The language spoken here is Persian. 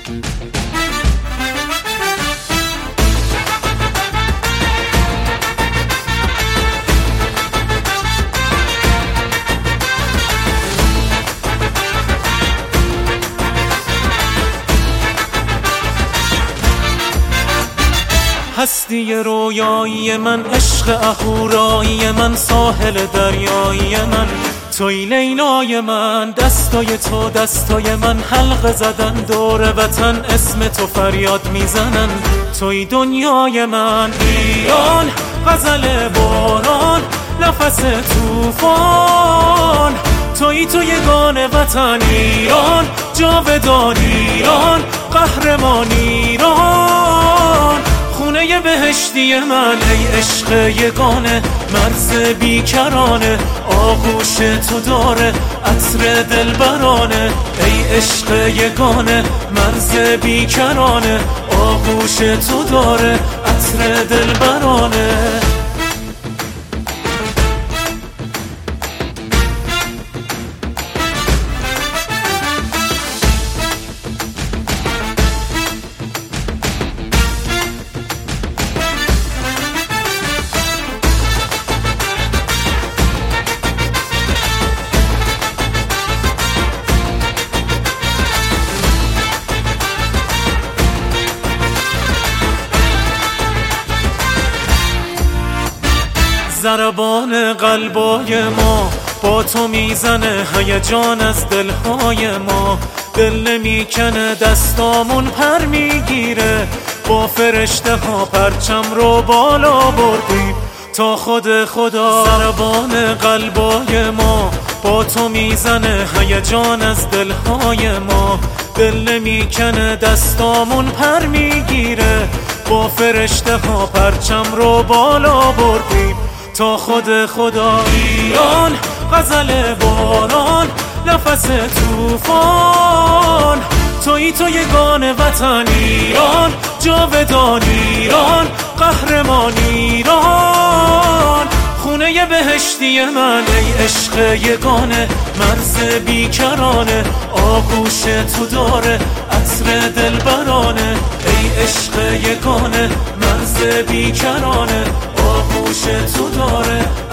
هستی رویایی من، عشق اهورایی من، ساحل دریایی من، توی لیلای من، دستای تو دستای من، حلقه زدن دور وطن، اسم تو فریاد میزنن، توی دنیای من. ایران غزل باران، نفس توفان، توی یگان وطن. ایران جاودان، ایران قهرمان، ایران خونه بهشتی من. ای عشق یگانه، مرز بیکرانه، آغوش تو داره عطر دلبرانه. ای عشق یگانه، مرز بیکرانه، آغوش تو داره عطر دلبرانه. ضربان قلبای ما با تو میزنه، هیجان از دلهای ما، دل نمیکنه، دستامون پر میگیره، با فرشته ها پرچم رو بالا بردیم تا خود خدا. ضربان قلبای ما با تو میزنه، هیجان از دلهای ما، دل نمیکنه، دستامون پر میگیره، با فرشته ها پرچم رو بالا بردیم تا خود خدا. ایران غزل باران، نفس توفان، توی یگان وطن. ایران جاودان، ایران قهرمان، ایران خونه بهشتی من. ای عشق یگانه، مرز بیکرانه، آغوش تو داره عطر دلبرانه. ای عشق یگانه، مرز بیکرانه، آغوش تو داره